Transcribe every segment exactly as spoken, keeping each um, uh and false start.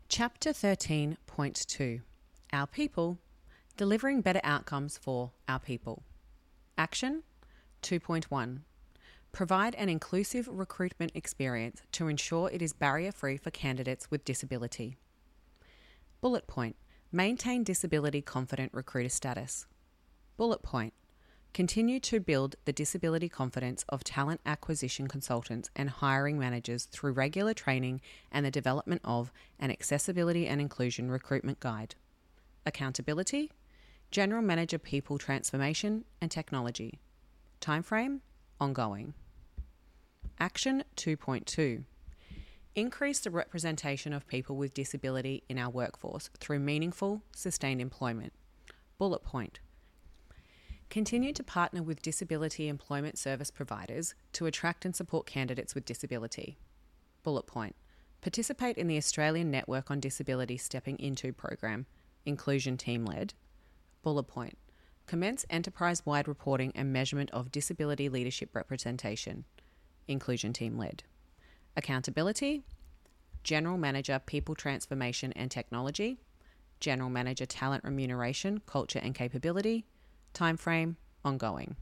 Chapter thirteen point two. Our People, Delivering Better Outcomes for Our People. Action two point one. Provide an inclusive recruitment experience to ensure it is barrier-free for candidates with disability. Bullet point. Maintain disability confident recruiter status. Bullet point. Continue to build the disability confidence of talent acquisition consultants and hiring managers through regular training and the development of an accessibility and inclusion recruitment guide. Accountability, General Manager People Transformation and Technology. Timeframe, ongoing. Action two point two. Increase the representation of people with disability in our workforce through meaningful, sustained employment. Bullet point. Continue to partner with disability employment service providers to attract and support candidates with disability. Bullet point. Participate in the Australian Network on Disability Stepping Into program, Inclusion Team-led. Bullet point. Commence enterprise-wide reporting and measurement of disability leadership representation, Inclusion Team-led. Accountability, General Manager People Transformation and Technology, General Manager Talent Remuneration, Culture and Capability, Timeframe, ongoing.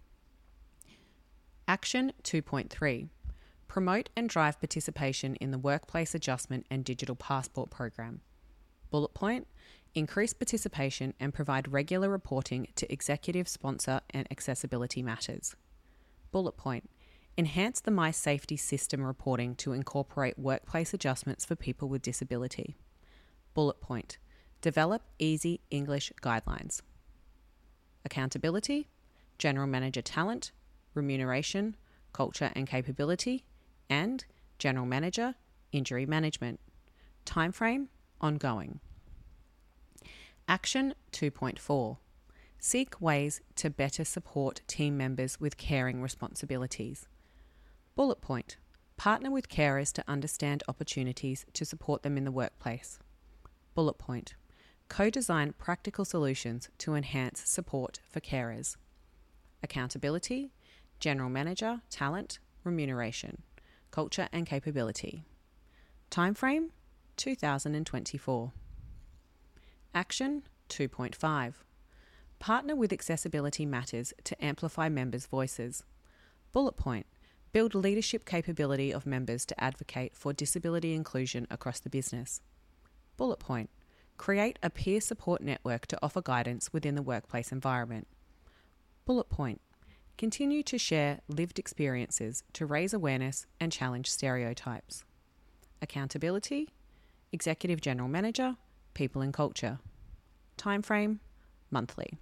Action two point three. Promote and drive participation in the Workplace Adjustment and Digital Passport program. Bullet point. Increase participation and provide regular reporting to executive sponsor and accessibility matters. Bullet point. Enhance the My Safety System reporting to incorporate workplace adjustments for people with disability. Bullet point. Develop easy English guidelines. Accountability, General Manager Talent, Remuneration, Culture and Capability, and General Manager Injury Management. Timeframe, ongoing. Action two point four. Seek ways to better support team members with caring responsibilities. Bullet point. Partner with carers to understand opportunities to support them in the workplace. Bullet point. Co-design practical solutions to enhance support for carers. Accountability, General Manager, Talent, Remuneration, Culture and Capability. Timeframe, two thousand twenty-four. Action two point five. Partner with Accessibility Matters to amplify members' voices. Bullet point. Build leadership capability of members to advocate for disability inclusion across the business. Bullet point. Create a peer support network to offer guidance within the workplace environment. Bullet point. Continue to share lived experiences to raise awareness and challenge stereotypes. Accountability, Executive General Manager, People and Culture. Timeframe, monthly.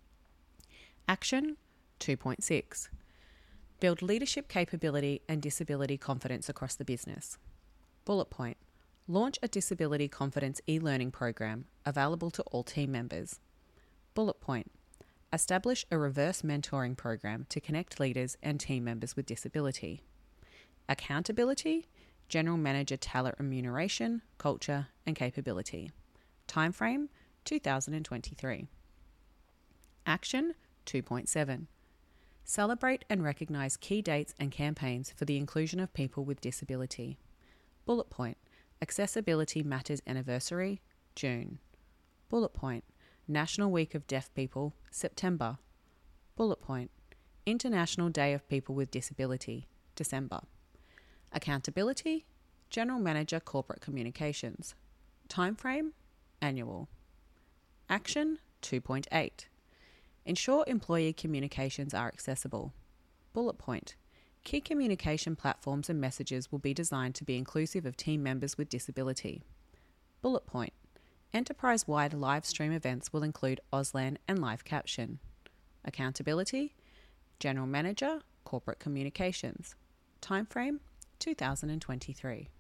Action two point six. Build leadership capability and disability confidence across the business. Bullet point. Launch a disability confidence e-learning program available to all team members. Bullet point. Establish a reverse mentoring program to connect leaders and team members with disability. Accountability, General Manager Talent Remuneration, Culture and Capability. Timeframe, two thousand twenty-three. Action two point seven. Celebrate and recognise key dates and campaigns for the inclusion of people with disability. Bullet point. Accessibility Matters Anniversary, June. Bullet point. National Week of Deaf People, September. Bullet point. International Day of People with Disability, December. Accountability, General Manager Corporate Communications. Timeframe, annual. Action two point eight. Ensure employee communications are accessible. Bullet point. Key communication platforms and messages will be designed to be inclusive of team members with disability. Bullet point. Enterprise-wide live stream events will include Auslan and live caption. Accountability, General Manager, Corporate Communications. Timeframe, two thousand twenty-three.